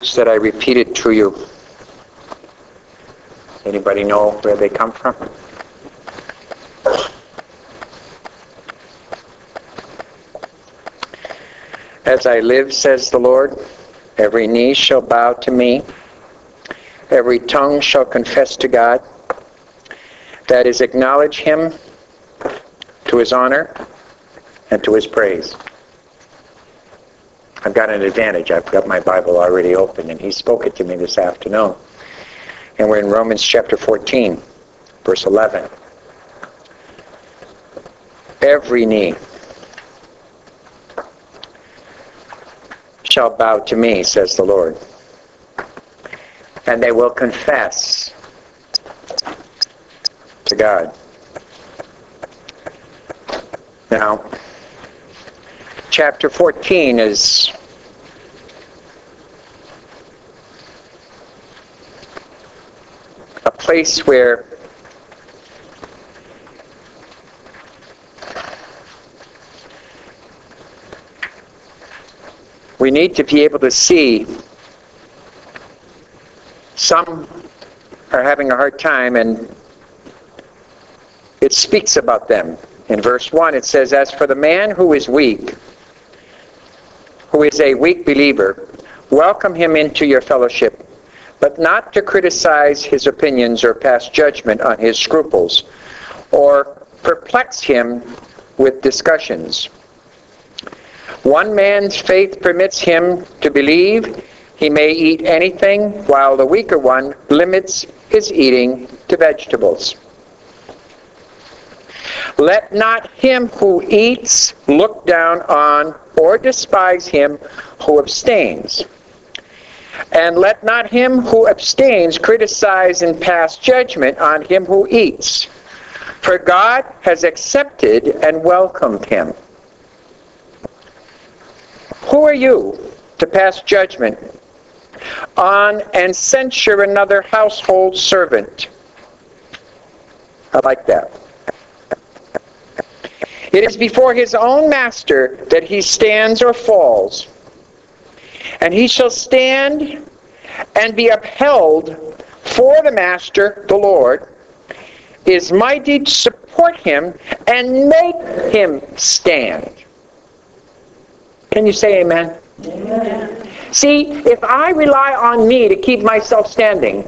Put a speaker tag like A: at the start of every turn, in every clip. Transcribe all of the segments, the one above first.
A: that I repeated to you. Anybody know where they come from? As I live, says the Lord, every knee shall bow to me, every tongue shall confess to God. That is, acknowledge him to his honor and to his praise. I've got an advantage. I've got my Bible already open, and he spoke it to me this afternoon. And we're in Romans chapter 14, verse 11. Every knee shall bow to me, says the Lord, and they will confess to God. Now, chapter 14 is a place where we need to be able to see. Some are having a hard time, and it speaks about them. In verse 1 it says, as for the man who is weak, who is a weak believer, welcome him into your fellowship, but not to criticize his opinions or pass judgment on his scruples, or perplex him with discussions. One man's faith permits him to believe he may eat anything, while the weaker one limits his eating to vegetables. Let not him who eats look down on or despise him who abstains. And let not him who abstains criticize and pass judgment on him who eats. For God has accepted and welcomed him. Who are you to pass judgment on and censure another household servant? I like that. It is before his own master that he stands or falls, and he shall stand and be upheld, for the master, the Lord, is mighty to support him and make him stand. Can you say amen? Amen. See, if I rely on me to keep myself standing,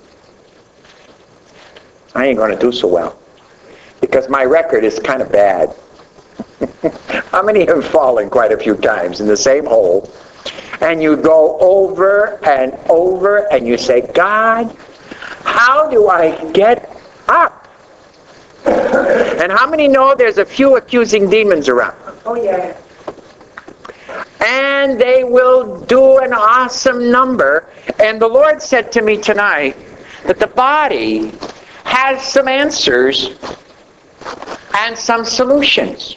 A: I ain't going to do so well, because my record is kind of bad. How many have fallen quite a few times in the same hole? And you go over and over and you say, God, how do I get up? And how many know there's a few accusing demons around? Oh, yeah. And they will do an awesome number. And the Lord said to me tonight that the body has some answers and some solutions.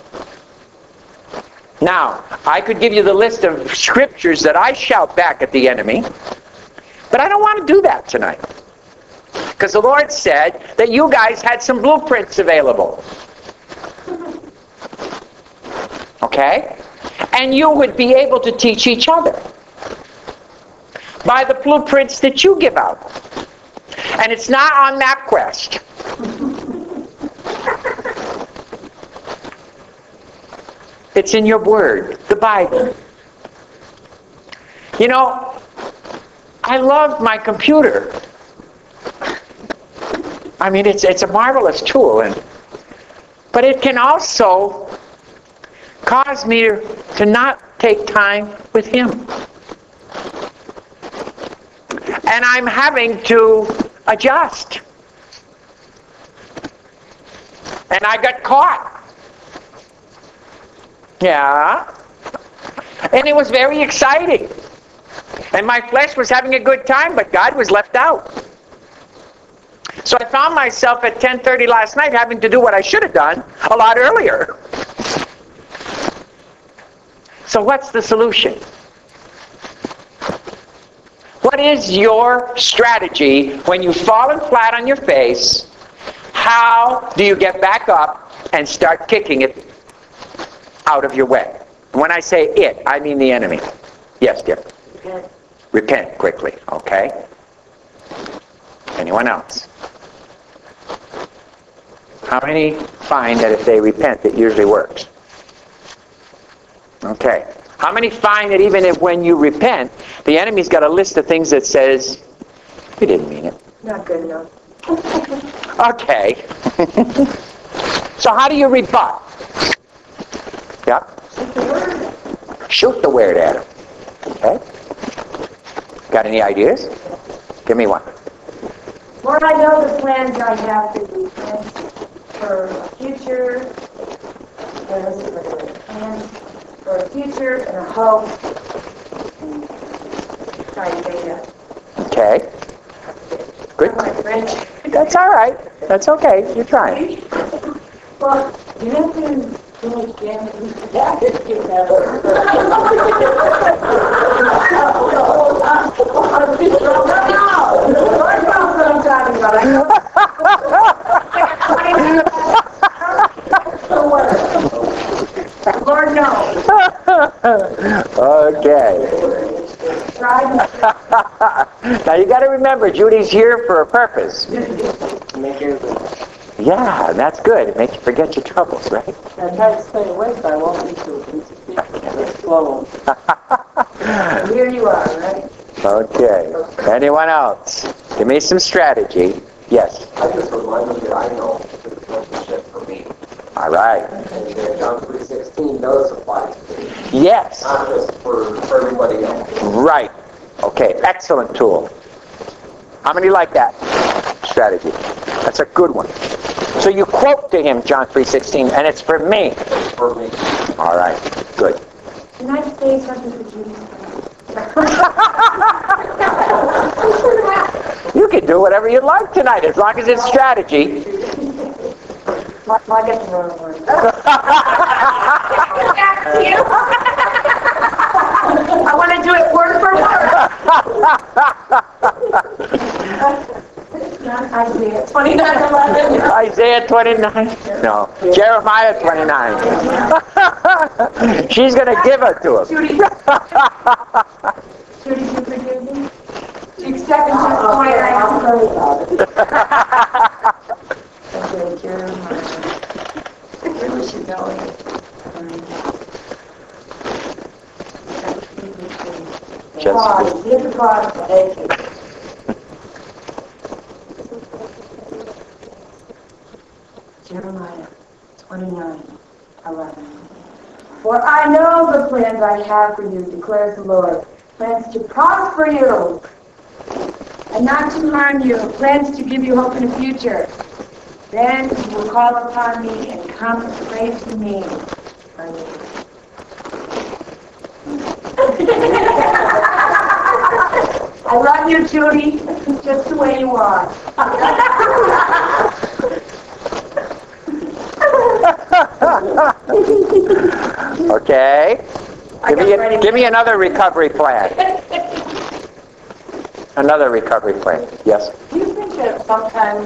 A: Now, I could give you the list of scriptures that I shout back at the enemy, but I don't want to do that tonight. Because the Lord said that you guys had some blueprints available. Okay? And you would be able to teach each other by the blueprints that you give out. And it's not on MapQuest. It's in your Word, the Bible. You know, I love my computer. I mean, it's a marvelous tool, but it can also cause me to not take time with Him. And I'm having to adjust. And I got caught. Yeah. And it was very exciting. And my flesh was having a good time, but God was left out. So I found myself at 10:30 last night having to do what I should have done a lot earlier. So what's the solution? What is your strategy when you've fallen flat on your face? How do you get back up and start kicking it out of your way? When I say it, I mean the enemy. Yes, dear. Repent quickly, okay? Anyone else? How many find that if they repent, it usually works? Okay. How many find that even if when you repent, the enemy's got a list of things that says, you didn't mean it.
B: Not good enough.
A: Okay. So how do you rebut? Yep. Shoot the word at him. Okay. Got any ideas? Give me one.
B: Lord, I know the plans I have for you, plans for a future, plans for a future and a hope. And try to say that.
A: Okay. Good.
B: My French.
A: That's all right. That's okay. You're trying.
B: Well, you have to do it again. Lord knows.
A: Okay. Now you got to remember, Judy's here for a purpose. Yeah, that's good. It makes you forget your troubles, right?
C: I try to stay awake, but I won't be too slow.
B: Here you are, right?
A: Okay. Anyone else? Give me some strategy. Yes.
D: I just remind you that I know that the relationship for me.
A: All right.
D: And that John 3:16 does apply to me.
A: Yes.
D: Not just for everybody else.
A: Right. Okay. Excellent tool. How many like that strategy? That's a good one. So you quote to him John 3:16, and it's for me.
D: For me.
A: All right. Good.
B: Can I say something to Judy?
A: You can do whatever you'd like tonight, as long as it's strategy.
B: I get the wrong word. I want to do it word for word. Isaiah 29:11.
A: Isaiah 29? No. Jeremiah 29. She's going to give it to him.
B: Judy, you forgive me? You accept me to the point I am. Okay, Jeremiah. Where was she going?
A: Just-
B: Give the God, thank you. Jeremiah 29:11. For I know the plans I have for you, declares the Lord. Plans to prosper you and not to harm you. Plans to give you hope in the future. Then you will call upon me and come and pray to me. I love you, Judy, just the way you are.
A: Okay. Give me another recovery plan. Another recovery plan. Yes?
C: Do you think that sometimes,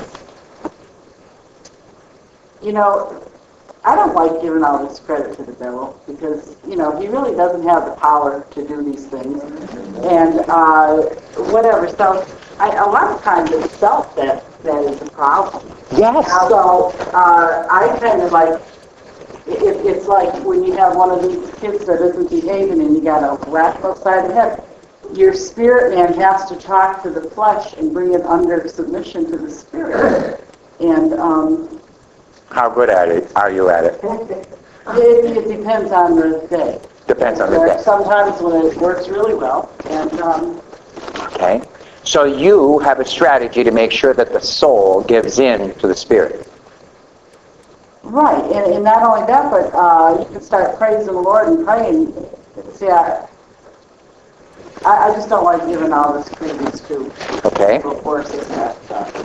C: I don't like giving all this credit to the devil because, he really doesn't have the power to do these things. And whatever. So a lot of times it's self that is the problem.
A: Yes.
C: So I kind of like, it's like when you have one of these kids that isn't behaving and you got a whack upside the head. Your spirit man has to talk to the flesh and bring it under submission to the spirit. And
A: How good at it are you at it?
C: it depends on the day.
A: Depends on the day.
C: Sometimes when it works really well. And
A: Okay. So you have a strategy to make sure that the soul gives in to the spirit.
C: right, and not only that, but you can start praising the Lord and praying. See, I just don't like giving all this credence to
A: Okay.
C: forces that.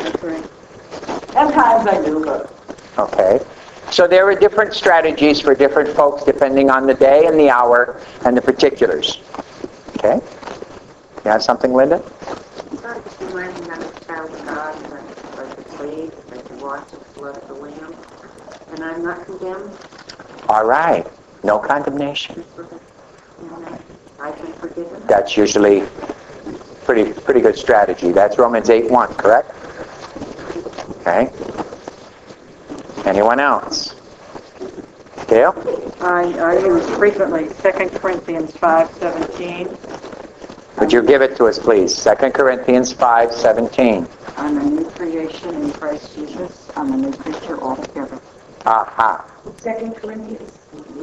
C: At times I do, but.
A: Okay. So there are different strategies for different folks depending on the day and the hour and the particulars. Okay? You have something, Linda?
E: Just reminding I'm a child of God, and I'm like the slave, like to watch the blood of the Lamb, and I'm not condemned.
A: All right. No condemnation.
E: And I've been forgiven.
A: That's usually pretty good strategy. That's Romans 8:1, correct? Okay. Anyone else? Dale?
F: I use frequently 2 Corinthians 5:17.
A: Would you give it to us, please? 2 Corinthians 5:17.
F: I'm a new creation in Christ Jesus. I'm a new creature altogether.
A: Aha.
B: 2 Corinthians.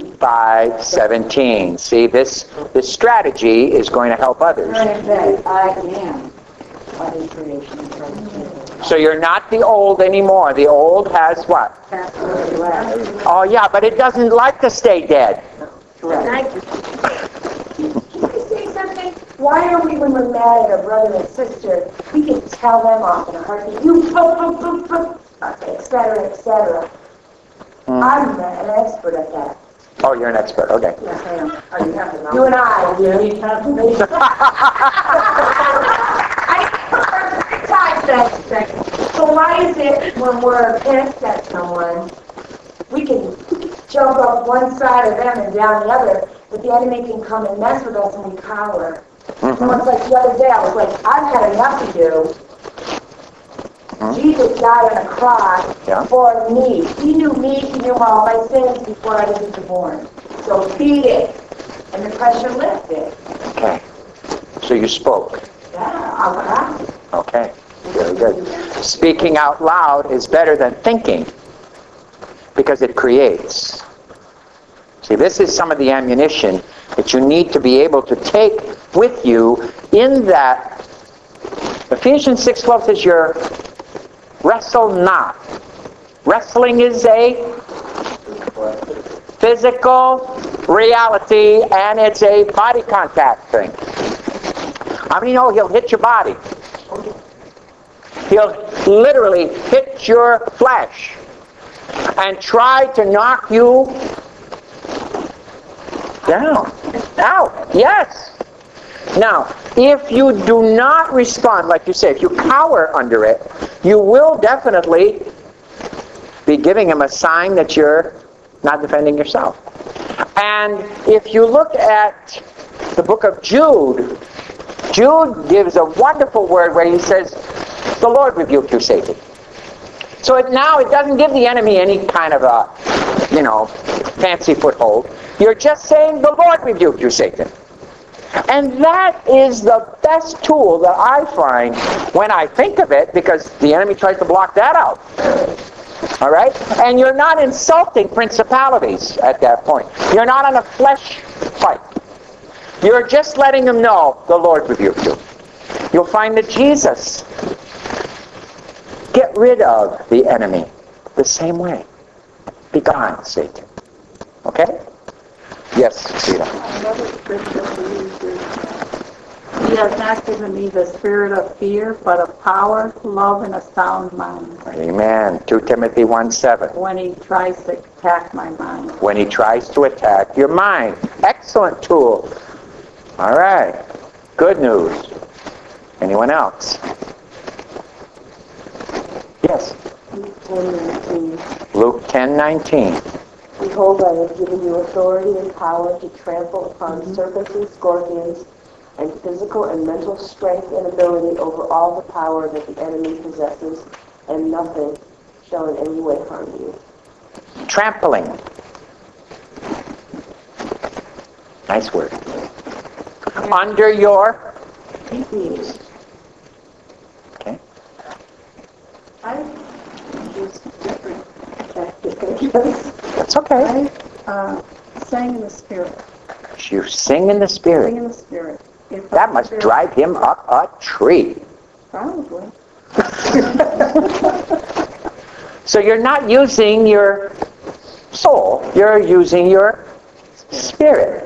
A: 5:17. See, this strategy is going to help others.
F: I am a new creation in Christ Jesus.
A: So you're not the old anymore. The old has what? Oh yeah, but it doesn't like to stay dead.
B: Can I say something? Why are we, when we're mad at a brother and sister, we can tell them off in a heartbeat, you etc., etc. I'm an expert at that.
A: Oh, you're an expert. Okay.
B: Yes, I am. You and I. So why is it when we're pissed at someone, we can jump up one side of them and down the other, but the enemy can come and mess with us and we cower. So it's like the other day, I was like, I've had enough to do. Jesus died on a cross for me. He knew me, he knew all my sins before I was even born. So beat it. And the pressure lifted.
A: Okay. So you spoke.
B: Yeah,
A: Okay. Very good. Speaking out loud is better than thinking because it creates. See, this is some of the ammunition that you need to be able to take with you in that. Ephesians 6:12 says you're wrestle not. Wrestling is a physical reality and it's a body contact thing. How many know he'll hit your body? He'll literally hit your flesh and try to knock you down. Out. Yes. Now, if you do not respond, like you say, if you cower under it, you will definitely be giving him a sign that you're not defending yourself. And if you look at the book of Jude, Jude gives a wonderful word where he says, the Lord rebuke you, Satan. So it doesn't give the enemy any kind of a, fancy foothold. You're just saying, the Lord rebuke you, Satan. And that is the best tool that I find when I think of it, because the enemy tries to block that out. All right? And you're not insulting principalities at that point. You're not on a flesh fight. You're just letting them know the Lord rebuked you. You'll find that Jesus get rid of the enemy the same way. Be gone, Satan. Okay? Yes, Rita.
F: Another scripture to use is, He has not given me the spirit of fear, but of power, love, and a sound mind.
A: Amen. 2 Timothy 1:7.
F: When he tries to attack my mind.
A: When he tries to attack your mind. Excellent tool. All right. Good news. Anyone else? Yes. Luke 10:19.
G: Behold, I have given you authority and power to trample upon serpents and scorpions, and physical and mental strength and ability over all the power that the enemy possesses, and nothing shall in any way harm you.
A: Trampling. Nice word. Under your
G: feet.
A: Okay.
F: I use different tactics.
A: That's okay.
F: I sang in the Spirit.
A: You sing in the Spirit.
F: Sing in the Spirit. If
A: That must drive him up a tree.
F: Probably.
A: So you're not using your soul. You're using your spirit.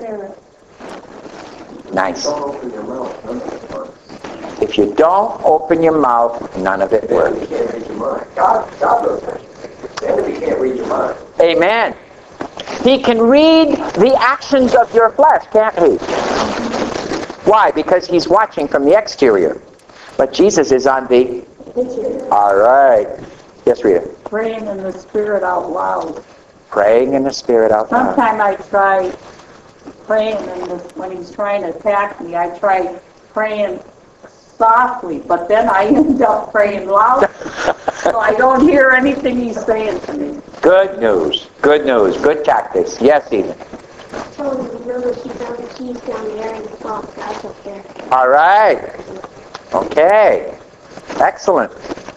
A: Nice.
D: Don't open your mouth. None of it works.
A: If you don't open your mouth, none of it
D: The enemy
A: works.
D: can't read your mind. God knows that. The enemy can't read your mind.
A: Amen. He can read the actions of your flesh, can't he? Why? Because he's watching from the exterior. But Jesus is on the... All right. Yes, Rita.
F: Praying in the Spirit out loud.
A: Praying in the Spirit out loud.
F: Sometimes I try praying when he's trying to attack me. I try praying softly, but then I end up praying loud, so I don't hear anything he's saying to me.
A: Good news. Good news. Good tactics. Yes, Ethan.
H: So remember, she found the keys down there and the false guys up there.
A: All right. Okay. Excellent.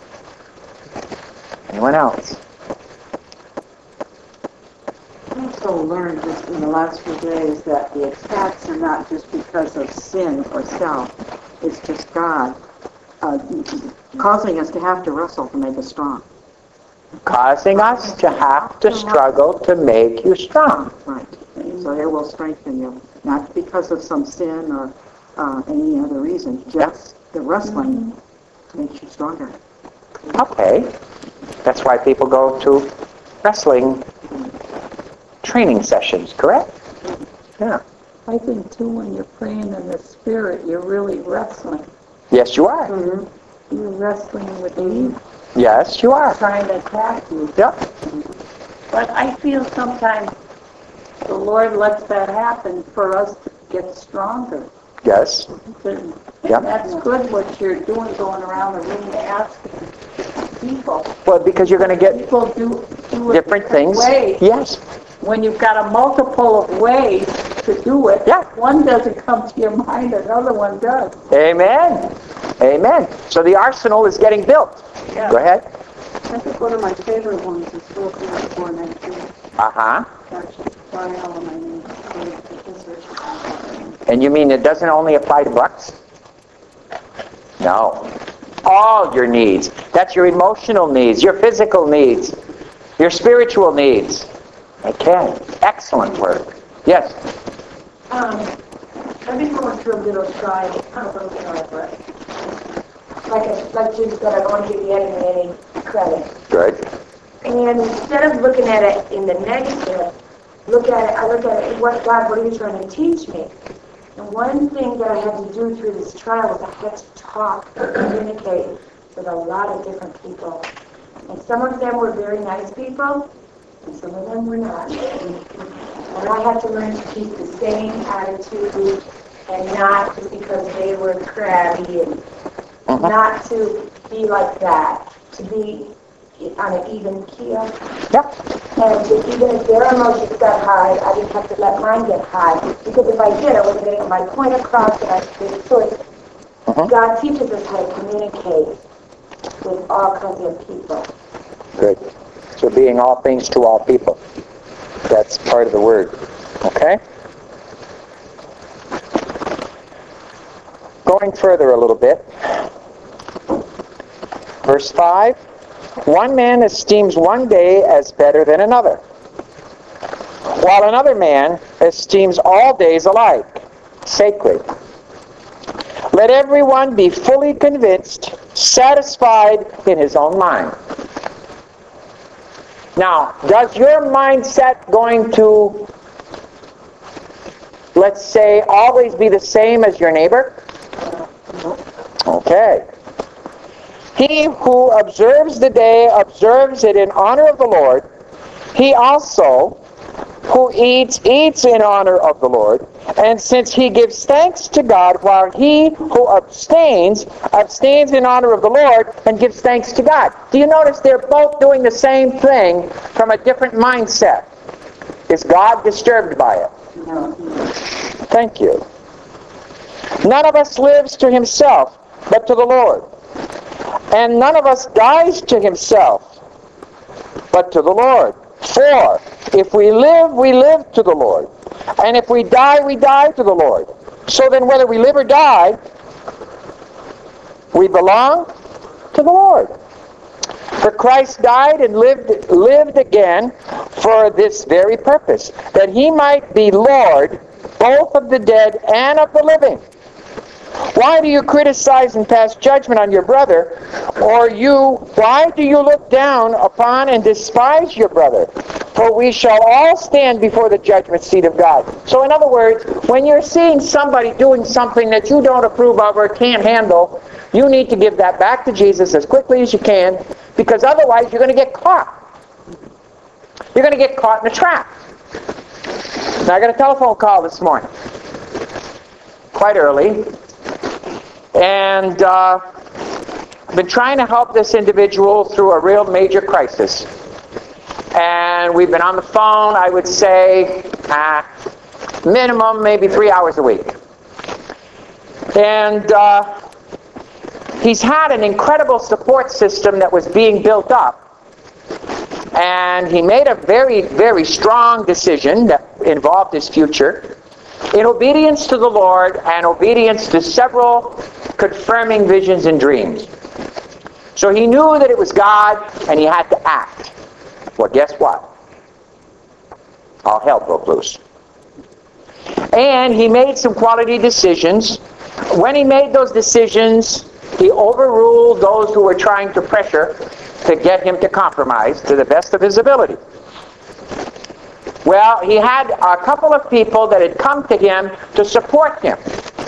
A: Anyone else?
C: I also learned just in the last few days that the attacks are not just because of sin or self. It's just God causing us to have to wrestle to make us strong.
A: Causing us to have to struggle to make you strong.
C: Right. So it will strengthen you, not because of some sin or any other reason. Just the wrestling makes you stronger.
A: Okay. That's why people go to wrestling training sessions, correct? Yeah.
F: I think, too, when you're praying in the Spirit, you're really wrestling.
A: Yes, you are.
F: You're wrestling with Eve,
A: Yes, you are.
F: trying to attack you.
A: Yep.
F: But I feel sometimes the Lord lets that happen for us to get stronger.
A: Yes.
F: And
A: Yep.
F: that's good what you're doing, going around the room asking people.
A: Well, because you're going to get
F: People do it
A: different things.
F: ways.
A: Yes.
F: When you've got a multiple of ways to do it,
A: Yeah.
F: one doesn't come to your mind, another one does.
A: Amen. Amen. So the arsenal is getting built.
F: Yeah.
A: Go ahead.
C: I think one of my favorite ones is Philippians 4:19.
A: Uh-huh.
C: That's just fly all of my name.
A: And you mean it doesn't only apply to bucks? No. All your needs. That's your emotional needs, your physical needs, your spiritual needs. Okay. Excellent work. Yes.
B: I've been going through a little trial, not a little trial, but like Jesus said, I don't want to give the enemy any credit.
A: Good.
B: And instead of looking at it in the negative, I look at it, what are you trying to teach me? And one thing that I had to do through this trial was I had to talk and communicate with a lot of different people. And some of them were very nice people, and some of them were not. And I had to learn to keep the same attitude and not just because they were crabby and not to be like that, to be on an even keel.
A: Yep.
B: And even if their emotions got high, I didn't have to let mine get high. Because if I did, I wasn't getting my point across and I did. So God teaches us how to communicate with all kinds of people.
A: Good. So being all things to all people. That's part of the word. Okay? Going further a little bit. Verse 5. One man esteems one day as better than another, while another man esteems all days alike sacred. Let everyone be fully convinced, satisfied in his own mind. Now, does your mindset going to, let's say, always be the same as your neighbor? Okay. He who observes the day observes it in honor of the Lord. He also who eats in honor of the Lord. And since he gives thanks to God, while he who abstains in honor of the Lord and gives thanks to God. Do you notice they're both doing the same thing from a different mindset? Is God disturbed by it?
C: No.
A: Thank you. None of us lives to himself, but to the Lord. And none of us dies to himself, but to the Lord. For if we live to the Lord. And if we die to the Lord. So then whether we live or die, we belong to the Lord. For Christ died and lived again for this very purpose, that he might be Lord both of the dead and of the living. Why do you criticize and pass judgment on your brother? Why do you look down upon and despise your brother? For we shall all stand before the judgment seat of God. So in other words, when you're seeing somebody doing something that you don't approve of or can't handle, you need to give that back to Jesus as quickly as you can, because otherwise you're going to get caught. You're going to get caught in a trap. Now I got a telephone call this morning. Quite early. And I've been trying to help this individual through a real major crisis. And we've been on the phone, I would say, minimum maybe 3 hours a week. And he's had an incredible support system that was being built up. And he made a very, very strong decision that involved his future in obedience to the Lord and obedience to several confirming visions and dreams. So he knew that it was God and he had to act. Well, guess what? All hell broke loose. And he made some quality decisions. When he made those decisions, he overruled those who were trying to pressure to get him to compromise to the best of his ability. Well, he had a couple of people that had come to him to support him.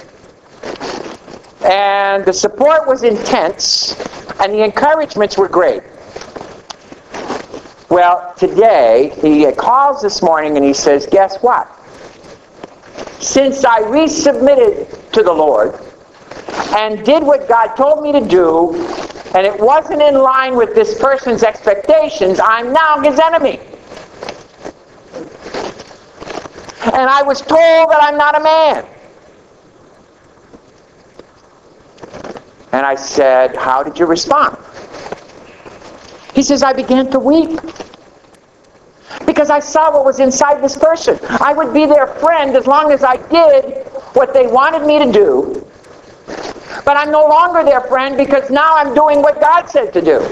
A: And the support was intense, and the encouragements were great. Well, today, he calls this morning and he says, guess what? Since I resubmitted to the Lord and did what God told me to do, and it wasn't in line with this person's expectations, I'm now his enemy. And I was told that I'm not a man. And I said, how did you respond? He says, I began to weep. Because I saw what was inside this person. I would be their friend as long as I did what they wanted me to do. But I'm no longer their friend because now I'm doing what God said to do.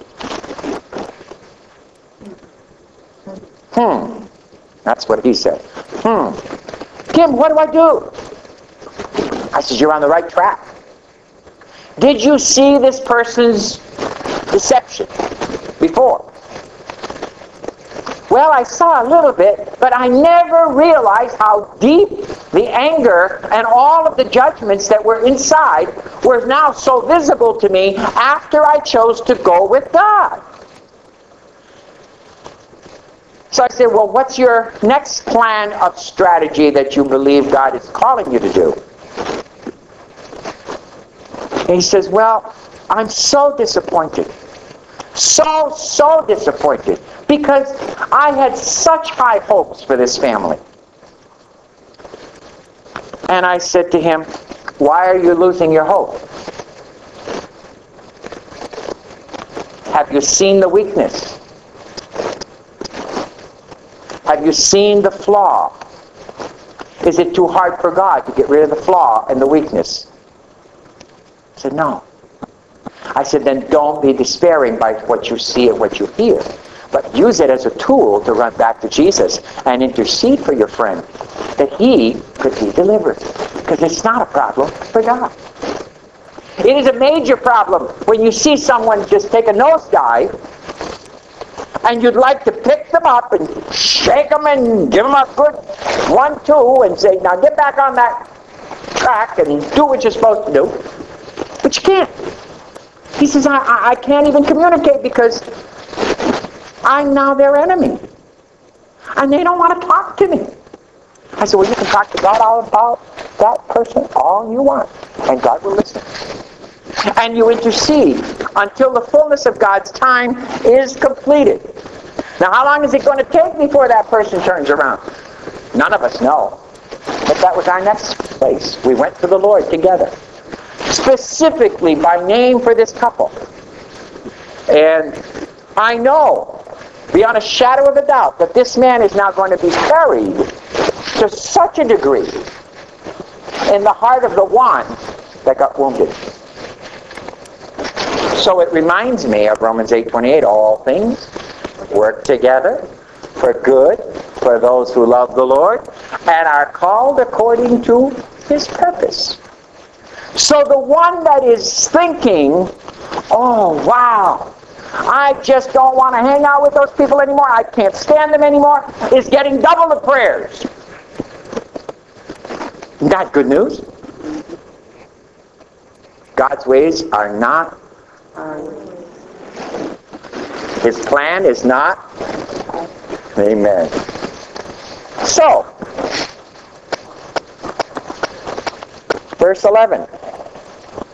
A: That's what he said. Kim, what do I do? I said, you're on the right track. Did you see this person's deception before? Well, I saw a little bit, but I never realized how deep the anger and all of the judgments that were inside were now so visible to me after I chose to go with God. So I said, well, what's your next plan of strategy that you believe God is calling you to do? And he says, well, I'm so disappointed. So disappointed. Because I had such high hopes for this family. And I said to him, why are you losing your hope? Have you seen the weakness? Have you seen the flaw? Is it too hard for God to get rid of the flaw and the weakness? I said, no. I said, then don't be despairing by what you see and what you hear. But use it as a tool to run back to Jesus and intercede for your friend that he could be delivered. Because it's not a problem for God. It is a major problem when you see someone just take a nosedive and you'd like to pick them up and shake them and give them a good 1-2 and say, now get back on that track and do what you're supposed to do. But you can't. He says, I can't even communicate because I'm now their enemy. And they don't want to talk to me. I said, well, you can talk to God all about that person all you want. And God will listen. And you intercede until the fullness of God's time is completed. Now, how long is it going to take before that person turns around? None of us know. But that was our next place. We went to the Lord together. Specifically by name for this couple. And I know, beyond a shadow of a doubt, that this man is now going to be buried to such a degree in the heart of the one that got wounded. So it reminds me of Romans 8:28, all things work together for good for those who love the Lord and are called according to his purpose. So the one that is thinking, oh, wow, I just don't want to hang out with those people anymore, I can't stand them anymore, is getting double the prayers. Isn't that good news? God's ways are not our ways. His plan is not. Amen. So, verse 11.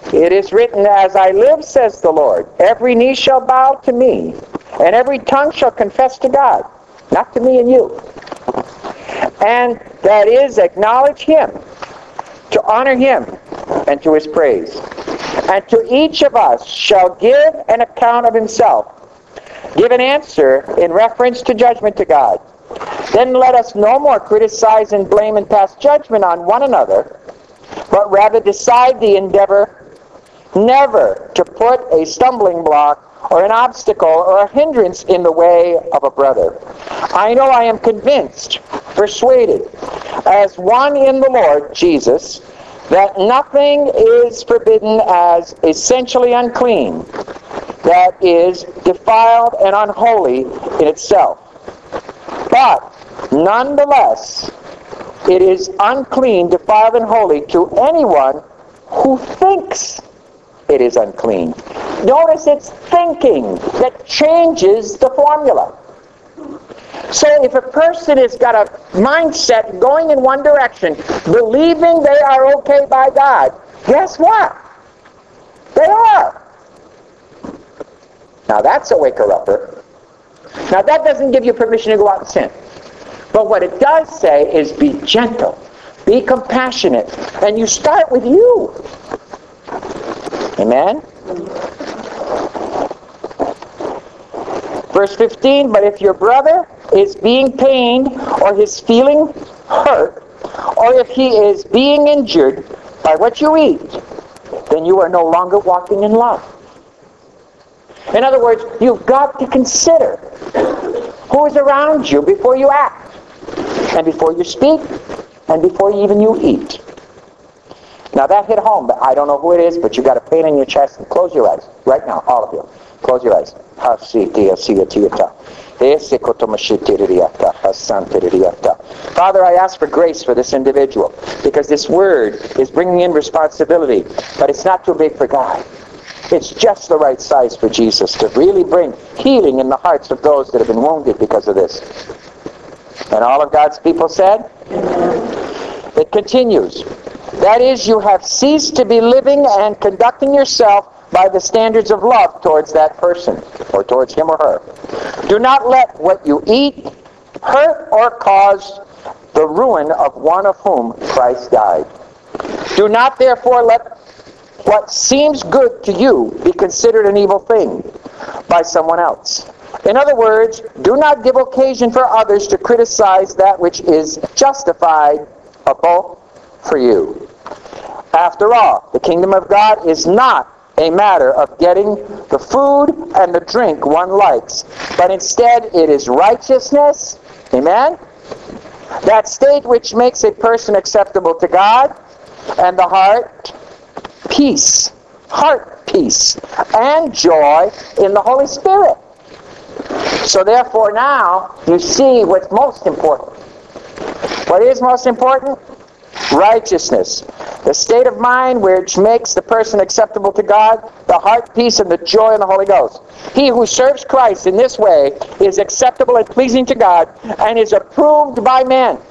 A: It is written, as I live, says the Lord, every knee shall bow to me, and every tongue shall confess to God, not to me and you. And that is, acknowledge him, to honor him, and to his praise. And to each of us shall give an account of himself, give an answer in reference to judgment to God. Then let us no more criticize and blame and pass judgment on one another, but rather decide the endeavor never to put a stumbling block or an obstacle or a hindrance in the way of a brother. I know, I am convinced, persuaded, as one in the Lord Jesus, that nothing is forbidden as essentially unclean, that is defiled and unholy in itself. But nonetheless, it is unclean, defiled, and holy to anyone who thinks it is unclean. Notice it's thinking that changes the formula. So if a person has got a mindset going in one direction, believing they are okay by God, guess what? They are. Now that's a waker-upper. Now that doesn't give you permission to go out and sin. But what it does say is be gentle, be compassionate, and you start with you. Amen? Verse 15, but if your brother is being pained, or his feeling hurt, or if he is being injured by what you eat, then you are no longer walking in love. In other words, you've got to consider who is around you before you act, and before you speak, and before even you eat. Now that hit home, but I don't know who it is, but you got a pain in your chest, and close your eyes. Right now, all of you. Close your eyes. Father, I ask for grace for this individual, because this word is bringing in responsibility, but it's not too big for God. It's just the right size for Jesus to really bring healing in the hearts of those that have been wounded because of this. And all of God's people said? Amen. It continues. That is, you have ceased to be living and conducting yourself by the standards of love towards that person, or towards him or her. Do not let what you eat hurt or cause the ruin of one of whom Christ died. Do not therefore let what seems good to you be considered an evil thing by someone else. In other words, do not give occasion for others to criticize that which is justifiable for you. After all, the kingdom of God is not a matter of getting the food and the drink one likes, but instead it is righteousness, amen? That state which makes a person acceptable to God, and the heart peace, and joy in the Holy Spirit. So therefore now, you see what's most important. What is most important? Righteousness. The state of mind which makes the person acceptable to God, the heart peace, and the joy in the Holy Ghost. He who serves Christ in this way is acceptable and pleasing to God, and is approved by men.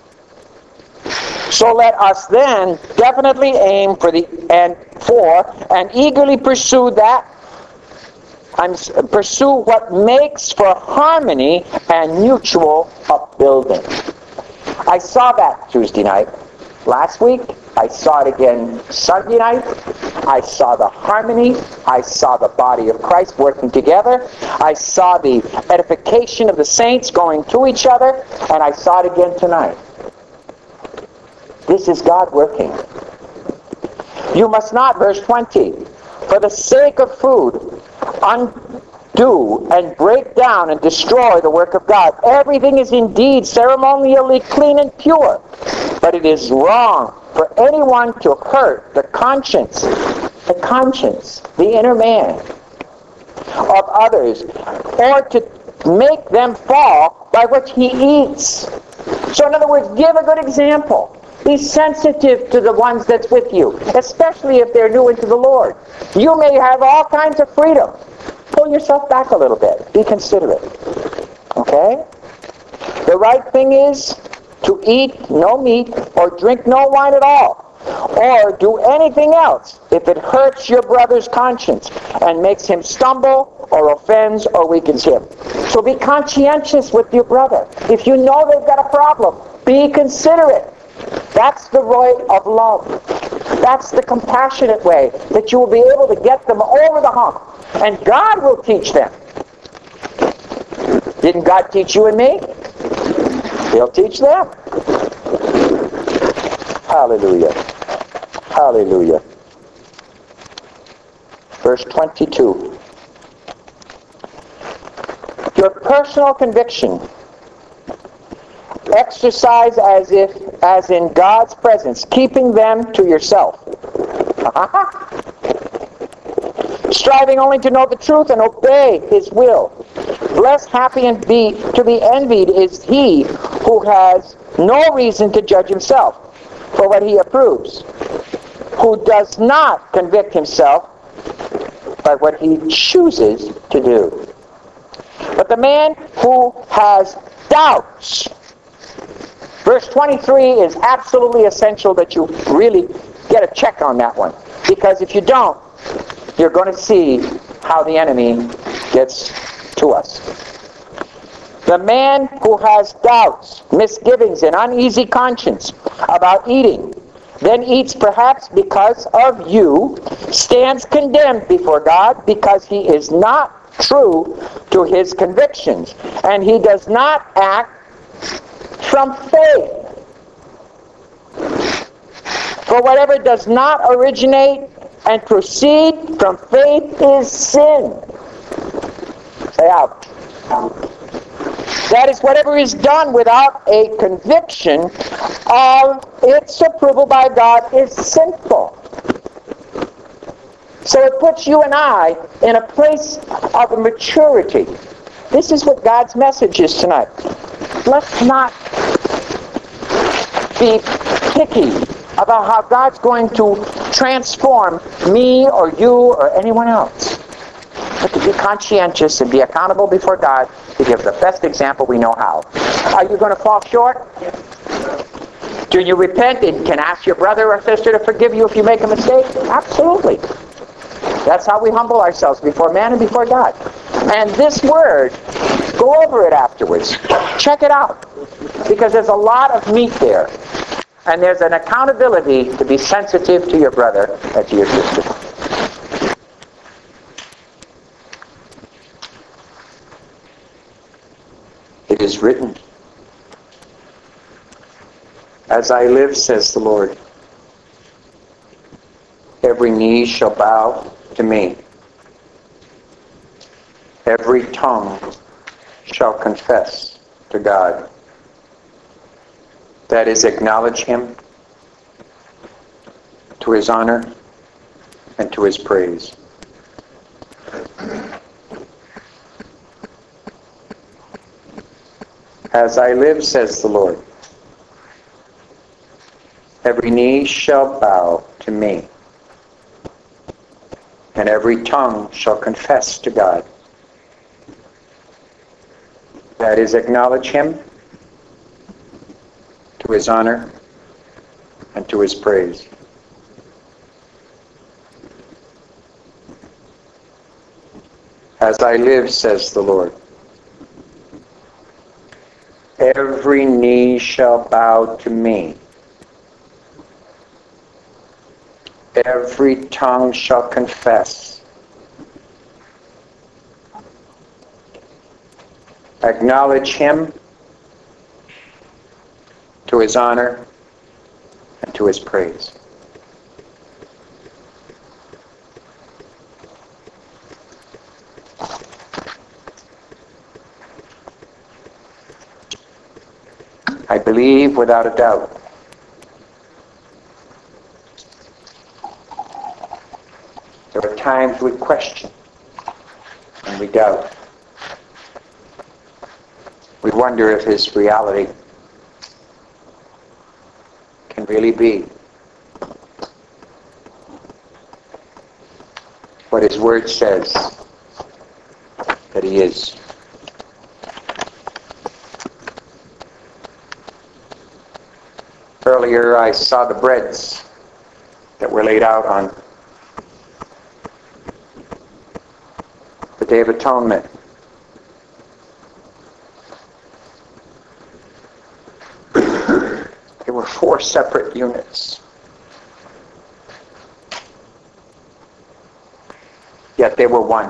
A: So let us then definitely aim for and eagerly pursue what makes for harmony and mutual upbuilding. I saw that Tuesday night. Last week, I saw it again Sunday night. I saw the harmony. I saw the body of Christ working together. I saw the edification of the saints going to each other. And I saw it again tonight. This is God working. You must not, verse 20, for the sake of food, undo and break down and destroy the work of God. Everything is indeed ceremonially clean and pure, but it is wrong for anyone to hurt the conscience, the inner man of others, or to make them fall by what he eats. So in other words, give a good example. Be sensitive to the ones that's with you, especially if they're new into the Lord. You may have all kinds of freedom. Pull yourself back a little bit. Be considerate. Okay? The right thing is to eat no meat or drink no wine at all, or do anything else if it hurts your brother's conscience and makes him stumble or offends or weakens him. So be conscientious with your brother. If you know they've got a problem, be considerate. That's the way of love. That's the compassionate way that you will be able to get them over the hump. And God will teach them. Didn't God teach you and me? He'll teach them. Hallelujah. Hallelujah. Verse 22. Your personal conviction exercise as in God's presence, keeping them to yourself. Striving only to know the truth and obey His will. Blessed, happy, and to be envied is he who has no reason to judge himself for what he approves, who does not convict himself by what he chooses to do. But the man who has doubts, verse 23 is absolutely essential that you really get a check on that one. Because if you don't, you're going to see how the enemy gets to us. The man who has doubts, misgivings, and uneasy conscience about eating, then eats perhaps because of you, stands condemned before God because he is not true to his convictions, and he does not act from faith. For whatever does not originate and proceed from faith is sin. Say out. That is, whatever is done without a conviction of its approval by God is sinful. So it puts you and I in a place of maturity. This is what God's message is tonight. Let's not be picky about how God's going to transform me or you or anyone else. But to be conscientious and be accountable before God to give the best example we know how. Are you going to fall short? Do you repent and can ask your brother or sister to forgive you if you make a mistake? Absolutely. That's how we humble ourselves before man and before God. And this word, go over it afterwards. Check it out. Because there's a lot of meat there. And there's an accountability to be sensitive to your brother and to your sister. It is written, as I live, says the Lord, every knee shall bow to me. Every tongue shall confess to God. That is, acknowledge Him to His honor and to His praise. As I live, says the Lord, every knee shall bow to me, and every tongue shall confess to God. That is, acknowledge Him to His honor and to His praise. As I live, says the Lord, every knee shall bow to me. Every tongue shall confess. Acknowledge Him to His honor and to His praise. I believe without a doubt there are times we question and we doubt. We wonder if His reality can really be what His Word says that He is. Earlier I saw the breads that were laid out on the Day of Atonement. There were 4 separate units. Yet they were one.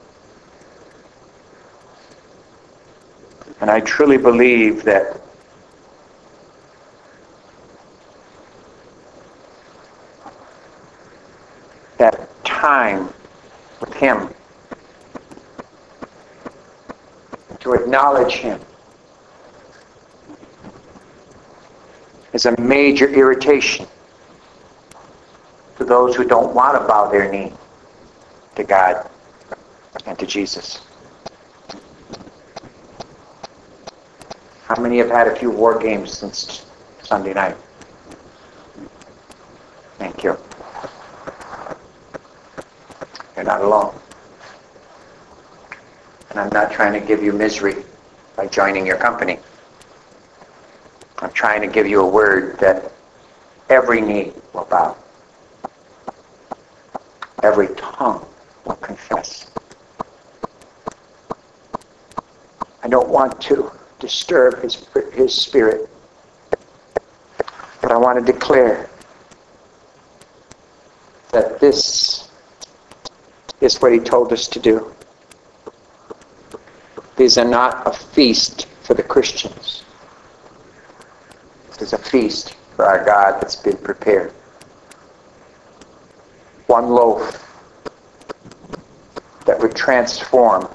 A: And I truly believe that that time with him, to acknowledge him, is a major irritation to those who don't want to bow their knee to God and to Jesus. How many have had a few war games since Sunday night? Thank you. You're not alone. And I'm not trying to give you misery by joining your company. I'm trying to give you a word that every knee will bow. Every tongue will confess. I don't want to disturb his spirit, but I want to declare that this is what he told us to do. These are not a feast for the Christians. This is a feast for our God that's been prepared. One loaf that would transform.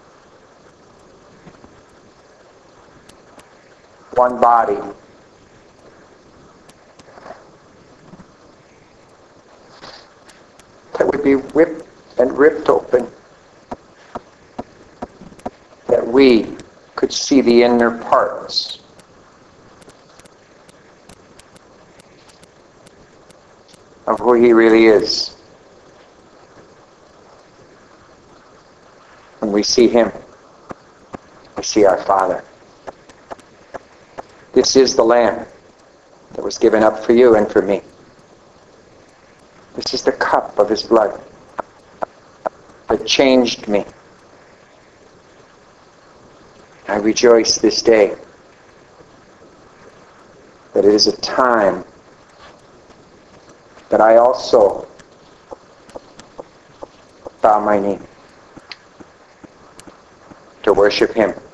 A: One body. That would be whipped and ripped open. That we could see the inner parts. Of who he really is. When we see him, we see our Father. This is the Lamb that was given up for you and for me. This is the cup of his blood that changed me. I rejoice this day that it is a time that I also bow my knee to worship him